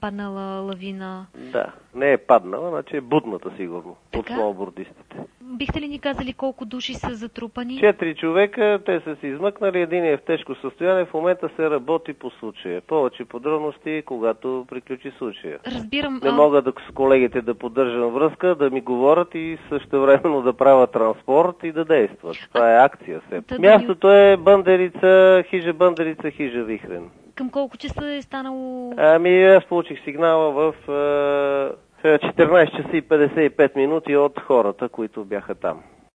паднала лавина. Да, не е паднала, значи е будната сигурно от Така? сноубордистите. Бихте ли ни казали колко души са затрупани? 4 човека, те са се измъкнали, един е в тежко състояние, в момента се работи по случая. Повече подробности, когато приключи случая. Разбирам. Не мога с колегите да поддържам връзка, да ми говорят и същевременно да правят транспорт и да действат. Това е акция. Мястото е Бъндерица, хижа Вихрен. Към колко часа е станало? Аз получих сигнала в 14 часа и 55 минути от хората, които бяха там.